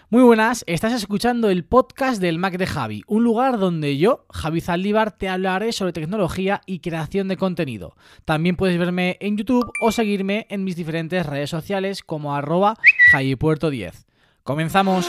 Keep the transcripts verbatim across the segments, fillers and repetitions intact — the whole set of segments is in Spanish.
Muy buenas, estás escuchando el podcast del Mac de Javi, un lugar donde yo, Javi Zaldívar, te hablaré sobre tecnología y creación de contenido. También puedes verme en YouTube o seguirme en mis diferentes redes sociales como arroba javipuerto diez. ¡Comenzamos!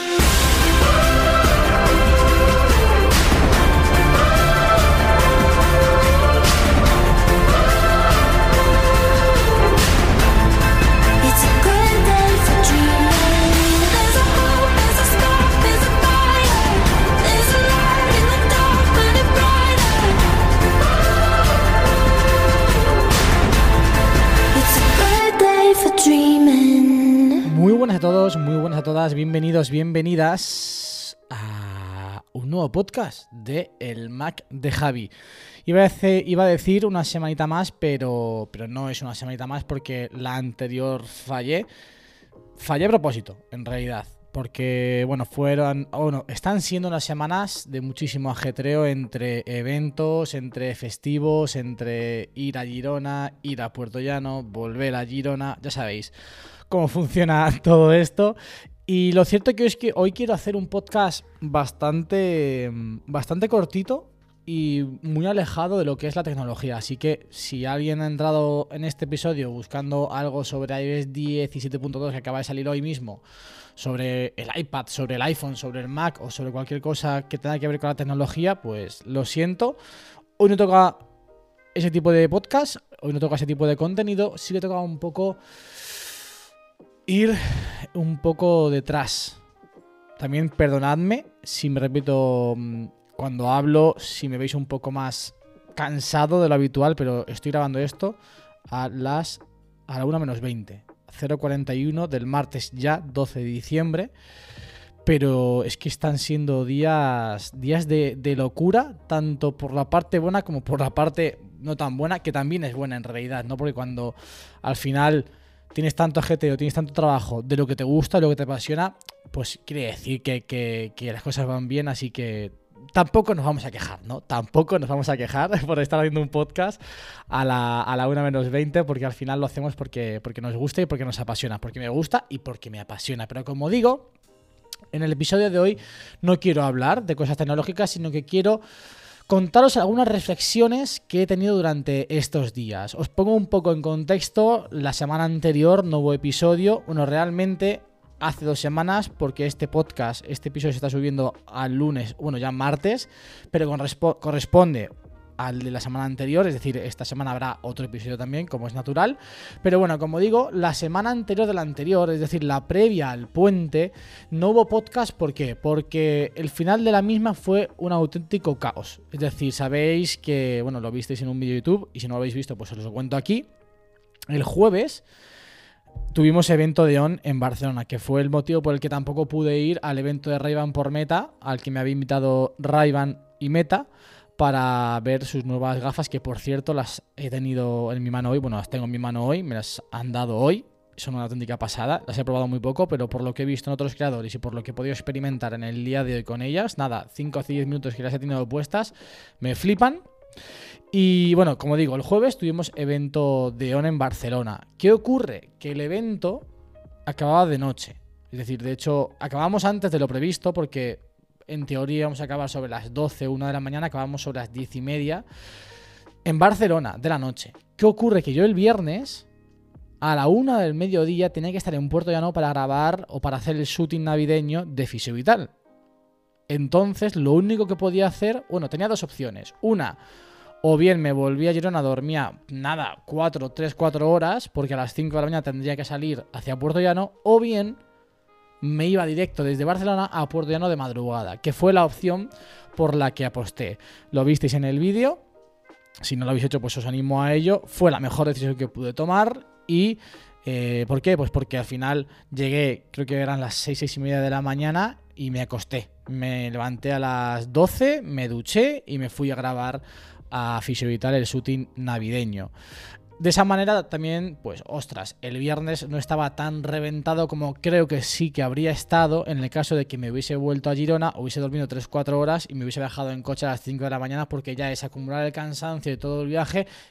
Muy buenas a todos, muy buenas a todas, bienvenidos, bienvenidas a un nuevo podcast de El Mac de Javi. Iba a decir, iba a decir una semanita más, pero, pero no es una semanita más porque la anterior fallé. Fallé a propósito, en realidad. Porque, bueno, fueron, bueno, están siendo unas semanas de muchísimo ajetreo entre eventos, entre festivos, entre ir a Girona, ir a Puerto Llano, volver a Girona, ya sabéis cómo funciona todo esto. Y lo cierto que es que hoy quiero hacer un podcast bastante, bastante cortito y muy alejado de lo que es la tecnología. Así que si alguien ha entrado en este episodio buscando algo sobre iOS diecisiete punto dos que acaba de salir hoy mismo, sobre el iPad, sobre el iPhone, sobre el Mac o sobre cualquier cosa que tenga que ver con la tecnología, pues lo siento. Hoy no toca ese tipo de podcast, hoy no toca ese tipo de contenido, sí que toca un poco ir un poco detrás. También perdonadme si me repito cuando hablo, si me veis un poco más cansado de lo habitual, pero estoy grabando esto a las a la una menos veinte, cero cuarenta y uno del martes ya, doce de diciembre. Pero es que están siendo días, días de, de locura, tanto por la parte buena como por la parte no tan buena, que también es buena en realidad, ¿no? Porque cuando al final tienes tanto ajeteo, tienes tanto trabajo de lo que te gusta, de lo que te apasiona, pues quiere decir que, que, que las cosas van bien, así que tampoco nos vamos a quejar, ¿no? Tampoco nos vamos a quejar por estar haciendo un podcast a la, a la una menos veinte, porque al final lo hacemos porque, porque nos gusta y porque nos apasiona, porque me gusta y porque me apasiona. Pero como digo, en el episodio de hoy no quiero hablar de cosas tecnológicas, sino que quiero contaros algunas reflexiones que he tenido durante estos días. Os pongo un poco en contexto. La semana anterior no hubo episodio. Bueno, realmente hace dos semanas, porque este podcast, este episodio se está subiendo al lunes, bueno, ya martes, pero corresponde al de la semana anterior, es decir, esta semana habrá otro episodio también, como es natural. Pero bueno, como digo, la semana anterior de la anterior, es decir, la previa al puente, no hubo podcast. ¿Por qué? Porque el final de la misma fue un auténtico caos. Es decir, sabéis que, bueno, lo visteis en un vídeo de YouTube, y si no lo habéis visto, pues os lo cuento aquí. El jueves tuvimos evento de ON en Barcelona, que fue el motivo por el que tampoco pude ir al evento de Ray-Ban por Meta, al que me había invitado Ray-Ban y Meta, para ver sus nuevas gafas, que por cierto las he tenido en mi mano hoy. Bueno, las tengo en mi mano hoy, me las han dado hoy. Son una auténtica pasada, las he probado muy poco, pero por lo que he visto en otros creadores y por lo que he podido experimentar en el día de hoy con ellas, nada, cinco o diez minutos que las he tenido puestas, me flipan. Y bueno, como digo, el jueves tuvimos evento de ON en Barcelona. ¿Qué ocurre? Que el evento acababa de noche. Es decir, de hecho, acabamos antes de lo previsto porque en teoría íbamos a acabar sobre las doce, una de la mañana, acabamos sobre las diez y media en Barcelona de la noche. ¿Qué ocurre? Que yo el viernes a la una del mediodía tenía que estar en Puerto Llano para grabar o para hacer el shooting navideño de Fisiovital. Entonces, lo único que podía hacer, bueno, tenía dos opciones. Una, o bien me volví a Girona, dormía nada, cuatro, tres, cuatro horas, porque a las cinco de la mañana tendría que salir hacia Puerto Llano, o bien me iba directo desde Barcelona a Puerto Llano de madrugada, que fue la opción por la que aposté. Lo visteis en el vídeo. Si no lo habéis hecho, pues os animo a ello. Fue la mejor decisión que pude tomar. Y eh, ¿por qué? Pues porque al final llegué, creo que eran las seis, seis y media de la mañana, y me acosté. Me levanté a las doce, me duché y me fui a grabar a Fisiovital el shooting navideño. De esa manera también, pues, ostras, el viernes no estaba tan reventado como creo que sí que habría estado en el caso de que me hubiese vuelto a Girona, hubiese dormido tres cuatro horas y me hubiese dejado en coche a las cinco de la mañana, porque ya es acumular el cansancio de todo el viaje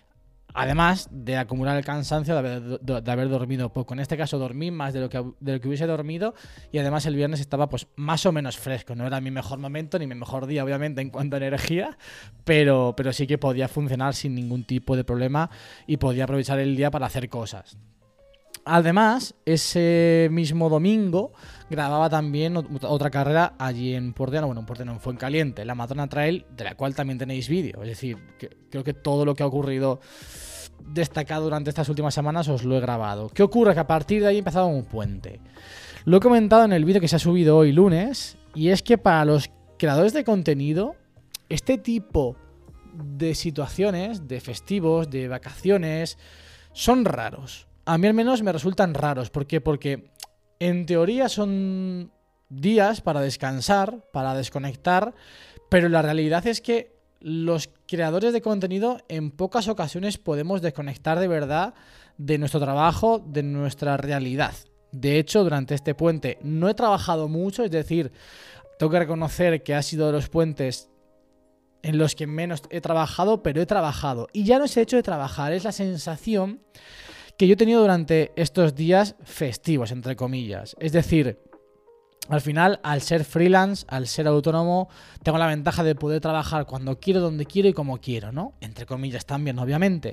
Además de acumular el cansancio de haber, de haber dormido poco. En este caso dormí más de lo, que, de lo que hubiese dormido y además el viernes estaba pues más o menos fresco. No era mi mejor momento ni mi mejor día, obviamente, en cuanto a energía, pero, pero sí que podía funcionar sin ningún tipo de problema y podía aprovechar el día para hacer cosas. Además, ese mismo domingo grababa también otra carrera allí en Portellano, bueno, en Portellano, en Fuencaliente, la Madonna Trail, de la cual también tenéis vídeo. Es decir, que creo que todo lo que ha ocurrido destacado durante estas últimas semanas os lo he grabado. ¿Qué ocurre? Que a partir de ahí he empezado un puente. Lo he comentado en el vídeo que se ha subido hoy lunes, y es que para los creadores de contenido, este tipo de situaciones, de festivos, de vacaciones, son raros. A mí al menos me resultan raros. ¿Por qué? Porque en teoría son días para descansar, para desconectar, pero la realidad es que los creadores de contenido en pocas ocasiones podemos desconectar de verdad de nuestro trabajo, de nuestra realidad. De hecho, durante este puente no he trabajado mucho, es decir, tengo que reconocer que ha sido de los puentes en los que menos he trabajado, pero he trabajado. Y ya no es el hecho de trabajar, es la sensación que yo he tenido durante estos días festivos, entre comillas. Es decir, al final, al ser freelance, al ser autónomo, tengo la ventaja de poder trabajar cuando quiero, donde quiero y como quiero, ¿no? Entre comillas también, obviamente.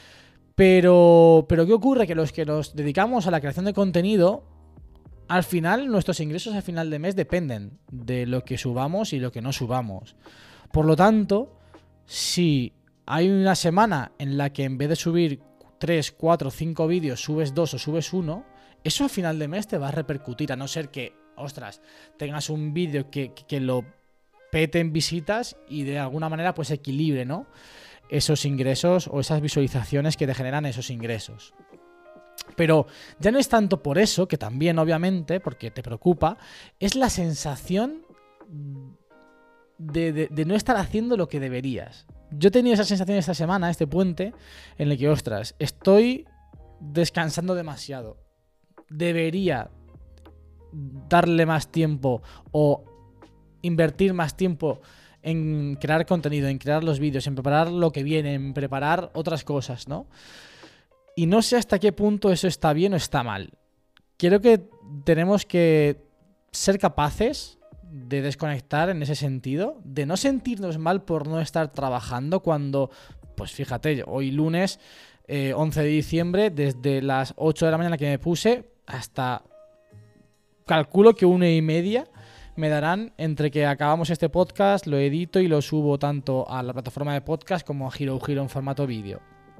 Pero, pero ¿qué ocurre? Que los que nos dedicamos a la creación de contenido, al final, nuestros ingresos al final de mes dependen de lo que subamos y lo que no subamos. Por lo tanto, si hay una semana en la que en vez de subir tres, cuatro, cinco vídeos, subes dos o subes uno, eso al final de mes te va a repercutir, a no ser que, ostras, tengas un vídeo que, que lo pete en visitas y de alguna manera pues equilibre, ¿no?, esos ingresos o esas visualizaciones que te generan esos ingresos. Pero ya no es tanto por eso, que también obviamente, porque te preocupa, es la sensación de, de, de no estar haciendo lo que deberías. Yo he tenido esa sensación esta semana, este puente, en el que, ostras, estoy descansando demasiado. Debería darle más tiempo o invertir más tiempo en crear contenido, en crear los vídeos, en preparar lo que viene, en preparar otras cosas, ¿no? Y no sé hasta qué punto eso está bien o está mal. Creo que tenemos que ser capaces de desconectar en ese sentido, de no sentirnos mal por no estar trabajando cuando, pues fíjate, hoy lunes eh, once de diciembre, desde las ocho de la mañana que me puse hasta, calculo que una y media me darán entre que acabamos este podcast, lo edito y lo subo tanto a la plataforma de podcast como a Hero Hero en formato vídeo.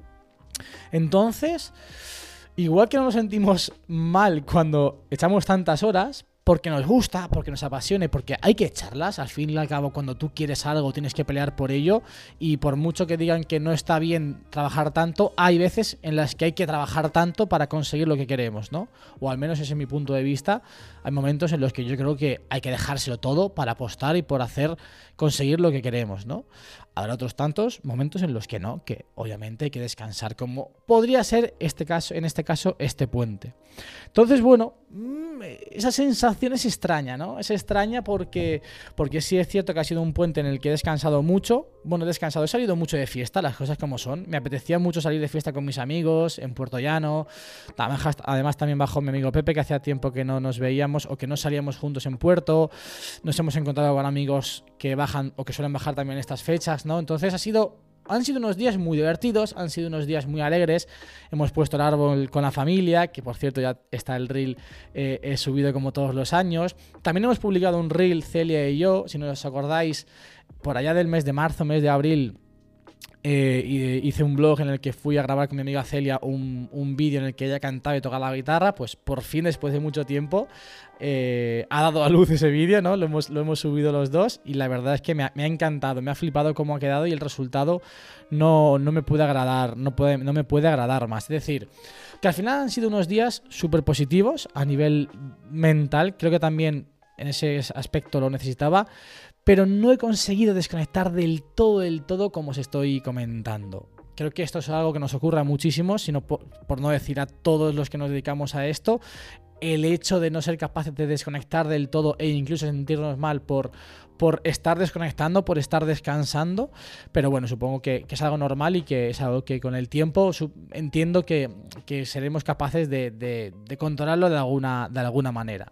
Entonces, igual que no nos sentimos mal cuando echamos tantas horas, porque nos gusta, porque nos apasione, porque hay que echarlas. Al fin y al cabo, cuando tú quieres algo, tienes que pelear por ello. Y por mucho que digan que no está bien trabajar tanto, hay veces en las que hay que trabajar tanto para conseguir lo que queremos, ¿no? O al menos ese es mi punto de vista. Hay momentos en los que yo creo que hay que dejárselo todo para apostar y por hacer conseguir lo que queremos, ¿no? Habrá otros tantos momentos en los que no, que obviamente hay que descansar, como podría ser este caso, en este caso este puente. Entonces, bueno, esa sensación es extraña, ¿no? Es extraña porque, porque sí es cierto que ha sido un puente en el que he descansado mucho. Bueno, he descansado, he salido mucho de fiesta, las cosas como son. Me apetecía mucho salir de fiesta con mis amigos en Puertollano. Además también bajó mi amigo Pepe, que hacía tiempo que no nos veíamos o que no salíamos juntos en Puerto. Nos hemos encontrado con amigos que bajan o que suelen bajar también en estas fechas, ¿no? Entonces ha sido... Han sido unos días muy divertidos, han sido unos días muy alegres. Hemos puesto el árbol con la familia, que por cierto ya está el reel eh, he subido como todos los años. También hemos publicado un reel, Celia y yo, si no os acordáis, por allá del mes de marzo, mes de abril. Eh, hice un blog en el que fui a grabar con mi amiga Celia un, un vídeo en el que ella cantaba y tocaba la guitarra. Pues por fin, después de mucho tiempo, eh, ha dado a luz ese vídeo, ¿no? Lo hemos, lo hemos subido los dos y la verdad es que me ha, me ha encantado, me ha flipado cómo ha quedado y el resultado no, no me puede agradar, no, puede, no me puede agradar más. Es decir, que al final han sido unos días súper positivos a nivel mental. Creo que también en ese aspecto lo necesitaba, pero no he conseguido desconectar del todo, del todo como os estoy comentando. Creo que esto es algo que nos ocurre a muchísimos, sino por, por no decir a todos los que nos dedicamos a esto. el hecho de no ser capaces de desconectar del todo e incluso sentirnos mal por, por estar desconectando, por estar descansando. Pero bueno, supongo que, que es algo normal y que es algo que con el tiempo su, entiendo que, que seremos capaces de, de, de controlarlo de alguna, de alguna manera.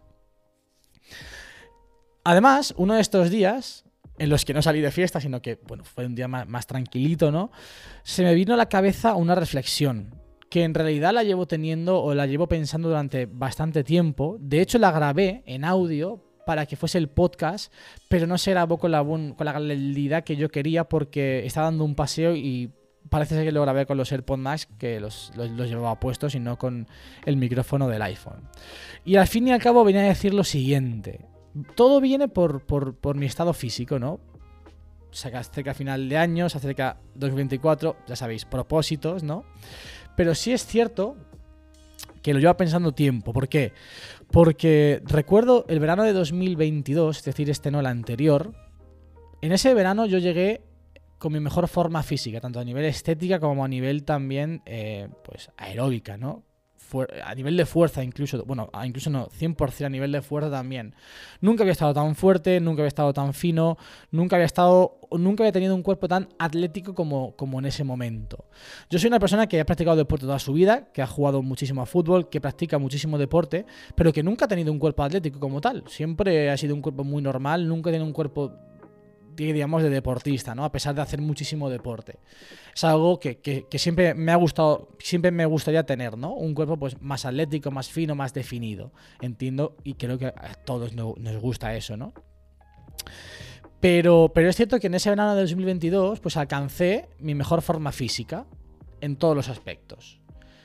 Además, uno de estos días, en los que no salí de fiesta, sino que bueno, fue un día más, más tranquilito, ¿no? Se me vino a la cabeza una reflexión que en realidad la llevo teniendo o la llevo pensando durante bastante tiempo. De hecho, la grabé en audio para que fuese el podcast, pero no se grabó con la, con la calidad que yo quería porque estaba dando un paseo y parece ser que lo grabé con los AirPods Max, que los, los, los llevaba puestos y no con el micrófono del iPhone. Y al fin y al cabo venía a decir lo siguiente. Todo viene por, por, por mi estado físico, ¿no? Se acerca a final de año, se acerca dos mil veinticuatro, ya sabéis, propósitos, ¿no? Pero sí es cierto que lo llevo pensando tiempo. ¿Por qué? Porque recuerdo el verano de dos mil veintidós, es decir, este no, el anterior. En ese verano yo llegué con mi mejor forma física, tanto a nivel estética como a nivel también, eh, pues, aeróbica, ¿no? A nivel de fuerza incluso, bueno, incluso no, cien por ciento a nivel de fuerza también. Nunca había estado tan fuerte, nunca había estado tan fino, nunca había estado, nunca había tenido un cuerpo tan atlético como, como en ese momento. Yo soy una persona que ha practicado deporte toda su vida, que ha jugado muchísimo a fútbol, que practica muchísimo deporte, pero que nunca ha tenido un cuerpo atlético como tal. Siempre ha sido un cuerpo muy normal, nunca ha tenido un cuerpo, digamos, de deportista, ¿no? A pesar de hacer muchísimo deporte. Es algo que, que, que siempre me ha gustado, siempre me gustaría tener, ¿no? Un cuerpo pues más atlético, más fino, más definido. Entiendo y creo que a todos nos, nos gusta eso, ¿no? Pero, pero es cierto que en ese verano de dos mil veintidós pues alcancé mi mejor forma física en todos los aspectos.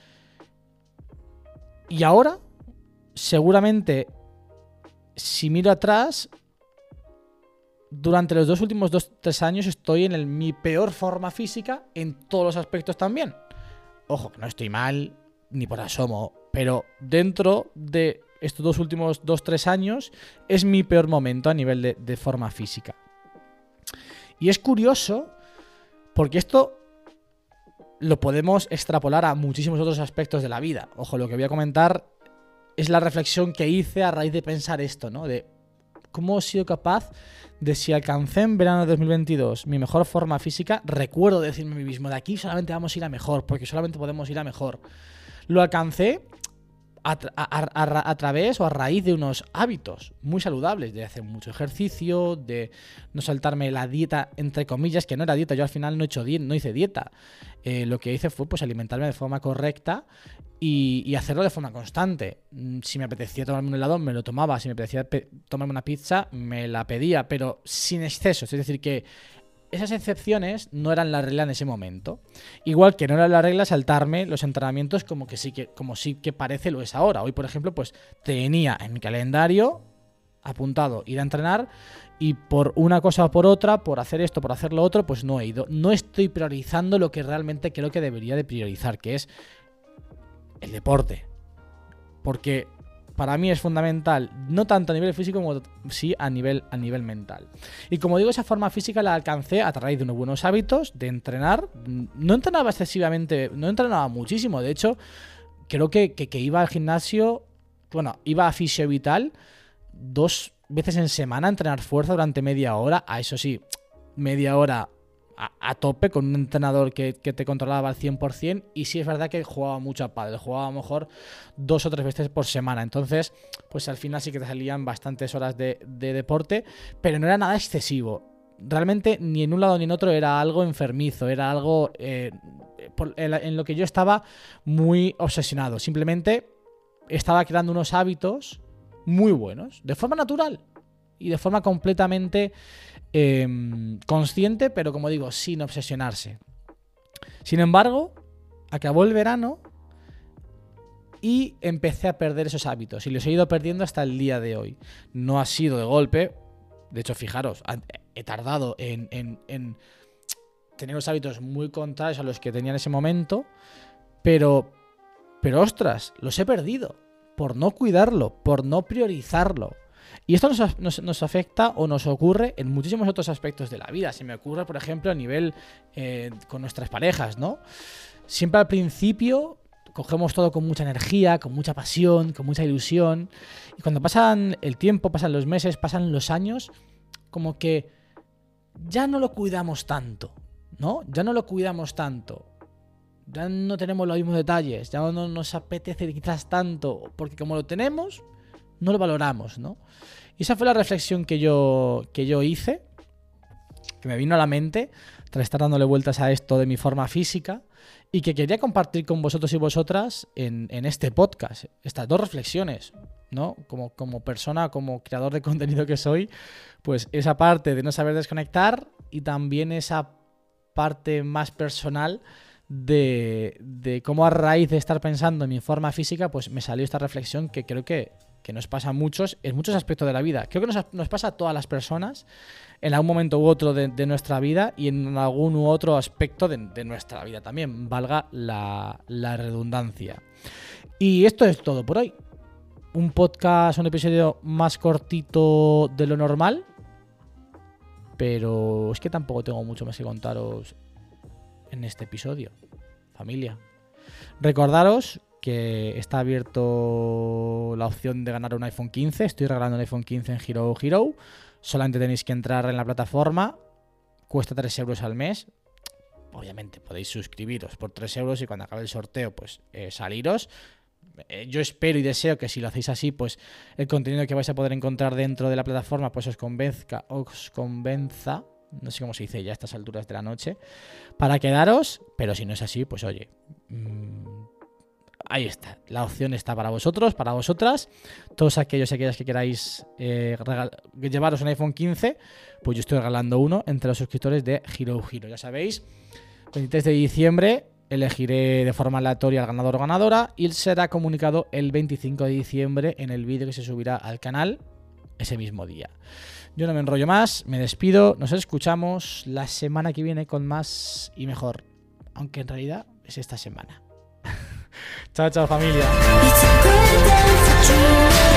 Y ahora, seguramente, si miro atrás, durante los dos últimos dos tres años estoy en el, mi peor forma física en todos los aspectos también. Ojo, que no estoy mal, ni por asomo, pero dentro de estos dos últimos dos tres años es mi peor momento a nivel de, de forma física. Y es curioso, porque esto lo podemos extrapolar a muchísimos otros aspectos de la vida. Ojo, lo que voy a comentar es la reflexión que hice a raíz de pensar esto, ¿no? De cómo he sido capaz de, si alcancé en verano de dos mil veintidós mi mejor forma física, recuerdo decirme a mí mismo, de aquí solamente vamos a ir a mejor, porque solamente podemos ir a mejor. Lo alcancé a, tra- a, a, a través o a raíz de unos hábitos muy saludables, de hacer mucho ejercicio, de no saltarme la dieta, entre comillas, que no era dieta. Yo al final no, he hecho di- no hice dieta. Eh, lo que hice fue pues alimentarme de forma correcta y, y hacerlo de forma constante. Si me apetecía tomarme un helado, me lo tomaba. Si me apetecía pe- tomarme una pizza, me la pedía, pero sin excesos. Es decir, que esas excepciones no eran la regla en ese momento. Igual que no era la regla saltarme los entrenamientos como que sí que, como sí que parece lo es ahora. Hoy, por ejemplo, pues tenía en mi calendario apuntado ir a entrenar y por una cosa o por otra, por hacer esto, por hacer lo otro, pues no he ido. No estoy priorizando lo que realmente creo que debería de priorizar, que es el deporte. Porque para mí es fundamental, no tanto a nivel físico como sí a nivel, a nivel mental. Y como digo, esa forma física la alcancé a través de unos buenos hábitos, de entrenar. No entrenaba excesivamente, no entrenaba muchísimo. De hecho, creo que, que, que iba al gimnasio, bueno, iba a Fisio Vital dos veces en semana a entrenar fuerza durante media hora. A eso sí, media hora a, a tope con un entrenador que, que te controlaba al cien por ciento. Y sí es verdad que jugaba mucho a pádel, jugaba a lo mejor dos o tres veces por semana. Entonces, pues al final sí que te salían bastantes horas de, de deporte, pero no era nada excesivo. Realmente ni en un lado ni en otro era algo enfermizo, era algo eh, por, en, en lo que yo estaba muy obsesionado. Simplemente estaba creando unos hábitos muy buenos, de forma natural y de forma completamente eh, consciente, pero como digo, sin obsesionarse. Sin embargo, acabó el verano y empecé a perder esos hábitos y los he ido perdiendo hasta el día de hoy. No ha sido de golpe, de hecho, fijaros, he tardado en, en, en tener los hábitos muy contrarios a los que tenía en ese momento, pero, pero ostras, los he perdido por no cuidarlo, por no priorizarlo. Y esto nos, nos, nos afecta o nos ocurre en muchísimos otros aspectos de la vida. Se me ocurre, por ejemplo, a nivel eh, con nuestras parejas, ¿no? Siempre al principio cogemos todo con mucha energía, con mucha pasión, con mucha ilusión. Y cuando pasan el tiempo, pasan los meses, pasan los años, como que ya no lo cuidamos tanto, ¿no? Ya no lo cuidamos tanto. Ya no tenemos los mismos detalles, ya no nos apetece quizás tanto, porque como lo tenemos, no lo valoramos, ¿no? Y esa fue la reflexión que yo, que yo hice, que me vino a la mente tras estar dándole vueltas a esto de mi forma física y que quería compartir con vosotros y vosotras en, en este podcast. Estas dos reflexiones, ¿no? Como, como persona, como creador de contenido que soy, pues esa parte de no saber desconectar y también esa parte más personal de, de cómo a raíz de estar pensando en mi forma física, pues me salió esta reflexión que creo que, que nos pasa a muchos en muchos aspectos de la vida. Creo que nos, nos pasa a todas las personas en algún momento u otro de, de nuestra vida y en algún u otro aspecto de, de nuestra vida también, valga la, la redundancia. Y esto es todo por hoy. Un podcast, un episodio más cortito de lo normal, pero es que tampoco tengo mucho más que contaros en este episodio, familia. Recordaros que está abierto la opción de ganar un iPhone quince. Estoy regalando un iPhone quince en Hero Hero. Solamente tenéis que entrar en la plataforma. Cuesta tres euros al mes. Obviamente podéis suscribiros por tres euros y cuando acabe el sorteo, pues eh, saliros. Eh, yo espero y deseo que si lo hacéis así, pues el contenido que vais a poder encontrar dentro de la plataforma pues os convenzca, os convenza, no sé cómo se dice ya a estas alturas de la noche, para quedaros, pero si no es así, pues oye, mmm, ahí está, la opción está para vosotros, para vosotras, todos aquellos y aquellas que queráis eh, regal- llevaros un iPhone quince, pues yo estoy regalando uno entre los suscriptores de Hero Hero, ya sabéis, veintitrés de diciembre elegiré de forma aleatoria al ganador o ganadora y será comunicado el veinticinco de diciembre en el vídeo que se subirá al canal ese mismo día. Yo no me enrollo más, me despido, nos escuchamos la semana que viene con más y mejor, aunque en realidad es esta semana. Chao, chao familia.